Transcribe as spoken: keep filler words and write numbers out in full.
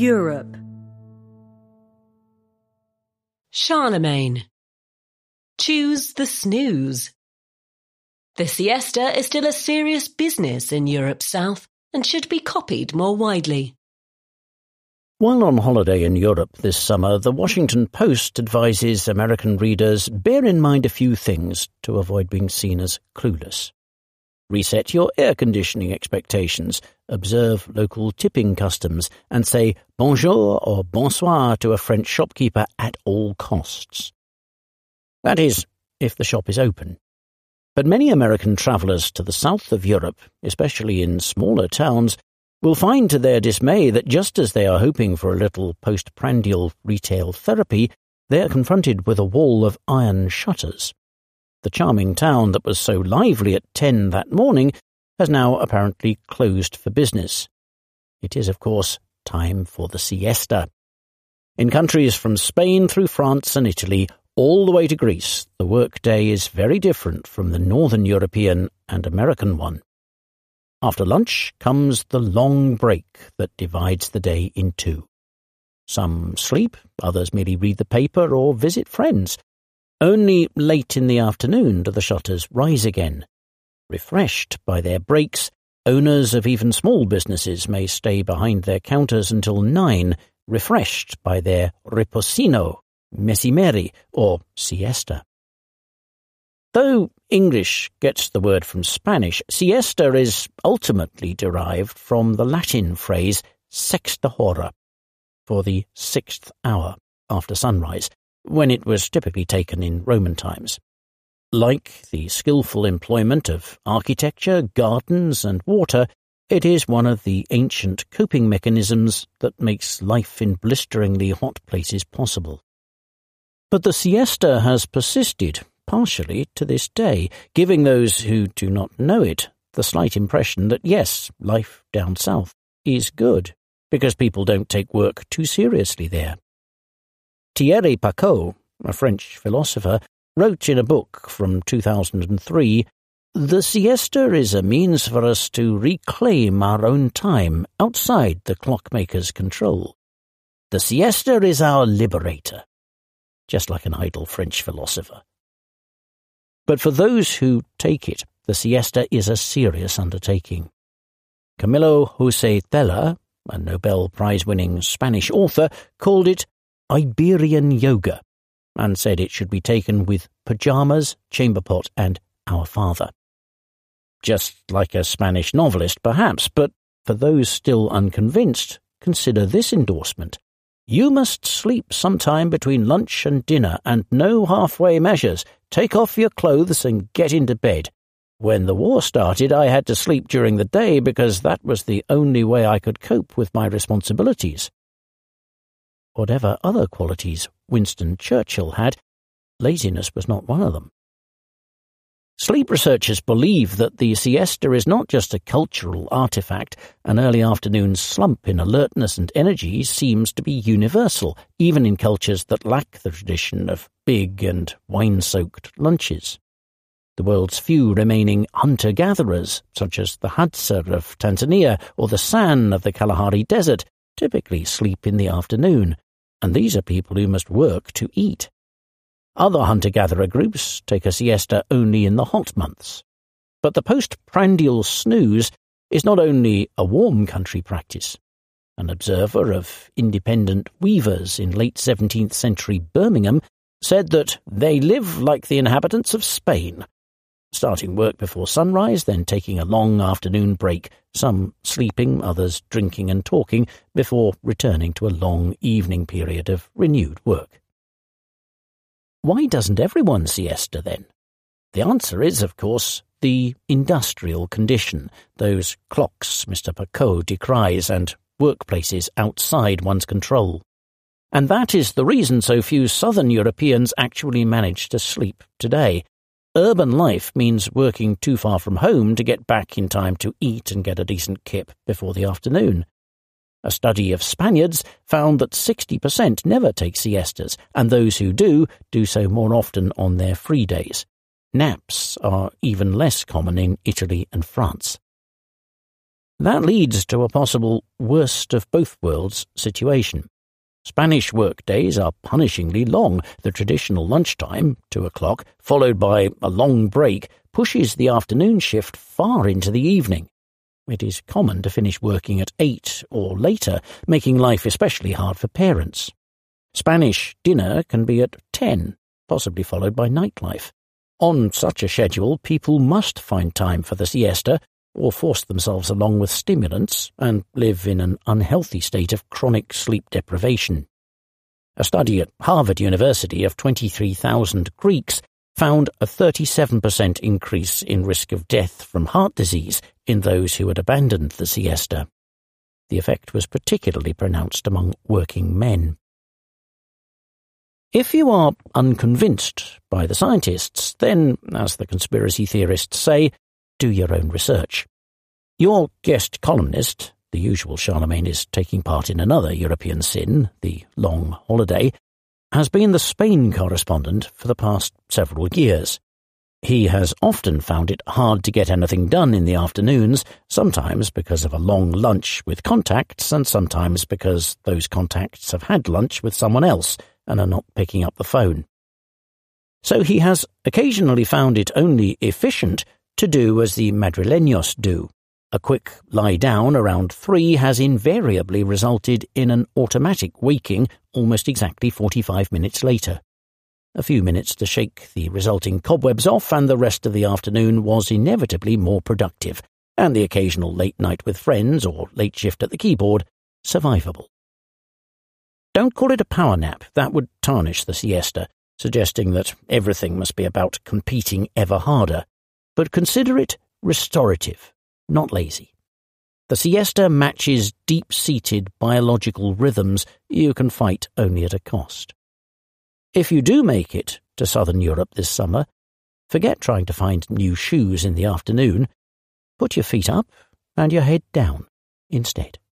Europe. Charlemagne. Choose the snooze. The siesta is still a serious business in Europe's south and should be copied more widely. While on holiday in Europe this summer, the Washington Post advises American readers bear in mind a few things to avoid being seen as clueless. Reset your air conditioning expectations, observe local tipping customs, and say bonjour or bonsoir to a French shopkeeper at all costs. That is, if the shop is open. But many American travellers to the south of Europe, especially in smaller towns, will find to their dismay that just as they are hoping for a little postprandial retail therapy, they are confronted with a wall of iron shutters. The charming town that was so lively at ten that morning has now apparently closed for business. It is, of course, time for the siesta. In countries from Spain through France and Italy, all the way to Greece, the workday is very different from the northern European and American one. After lunch comes the long break that divides the day in two. Some sleep, others merely read the paper or visit friends. Only late in the afternoon do the shutters rise again. Refreshed by their breaks, owners of even small businesses may stay behind their counters until nine, refreshed by their riposino, mesimeri, or siesta. Though English gets the word from Spanish, siesta is ultimately derived from the Latin phrase sexta hora, for the sixth hour after sunrise, when it was typically taken in Roman times. Like the skillful employment of architecture, gardens, and water, it is one of the ancient coping mechanisms that makes life in blisteringly hot places possible. But the siesta has persisted, partially to this day, giving those who do not know it the slight impression that, yes, life down south is good, because people don't take work too seriously there. Thierry Pacaud, a French philosopher, wrote in a book from two thousand three, "The siesta is a means for us to reclaim our own time outside the clockmaker's control. The siesta is our liberator," just like an idle French philosopher. But for those who take it, the siesta is a serious undertaking. Camilo José Cela, a Nobel Prize-winning Spanish author, called it Iberian yoga, and said it should be taken with pyjamas, chamber pot, and Our Father. Just like a Spanish novelist, perhaps, but for those still unconvinced, consider this endorsement. You must sleep sometime between lunch and dinner, and no halfway measures. Take off your clothes and get into bed. When the war started, I had to sleep during the day because that was the only way I could cope with my responsibilities. Whatever other qualities Winston Churchill had, laziness was not one of them. Sleep researchers believe that the siesta is not just a cultural artifact. An early afternoon slump in alertness and energy seems to be universal, even in cultures that lack the tradition of big and wine-soaked lunches. The world's few remaining hunter-gatherers, such as the Hadza of Tanzania or the San of the Kalahari Desert, typically sleep in the afternoon, and these are people who must work to eat. Other hunter-gatherer groups take a siesta only in the hot months. But the postprandial snooze is not only a warm country practice. An observer of independent weavers in late seventeenth century Birmingham said that they live like the inhabitants of Spain, starting work before sunrise, then taking a long afternoon break, some sleeping, others drinking and talking, before returning to a long evening period of renewed work. Why doesn't everyone siesta, then? The answer is, of course, the industrial condition, those clocks Mister Pacaud decries and workplaces outside one's control. And that is the reason so few southern Europeans actually manage to sleep today. Urban life means working too far from home to get back in time to eat and get a decent kip before the afternoon. A study of Spaniards found that sixty percent never take siestas, and those who do, do so more often on their free days. Naps are even less common in Italy and France. That leads to a possible worst of both worlds situation. Spanish workdays are punishingly long. The traditional lunchtime, two o'clock, followed by a long break, pushes the afternoon shift far into the evening. It is common to finish working at eight or later, making life especially hard for parents. Spanish dinner can be at ten, possibly followed by nightlife. On such a schedule, people must find time for the siesta, or force themselves along with stimulants and live in an unhealthy state of chronic sleep deprivation. A study at Harvard University of twenty-three thousand Greeks found a thirty-seven percent increase in risk of death from heart disease in those who had abandoned the siesta. The effect was particularly pronounced among working men. If you are unconvinced by the scientists, then, as the conspiracy theorists say, do your own research. Your guest columnist, the usual Charlemagne is taking part in another European sin, the long holiday, has been the Spain correspondent for the past several years. He has often found it hard to get anything done in the afternoons, sometimes because of a long lunch with contacts, and sometimes because those contacts have had lunch with someone else and are not picking up the phone. So he has occasionally found it only efficient to do as the Madrileños do. A quick lie down around three has invariably resulted in an automatic waking almost exactly forty-five minutes later. A few minutes to shake the resulting cobwebs off, and the rest of the afternoon was inevitably more productive, and the occasional late night with friends or late shift at the keyboard survivable. Don't call it a power nap, that would tarnish the siesta, suggesting that everything must be about competing ever harder, but consider it restorative, not lazy. The siesta matches deep-seated biological rhythms you can fight only at a cost. If you do make it to southern Europe this summer, forget trying to find new shoes in the afternoon. Put your feet up and your head down instead.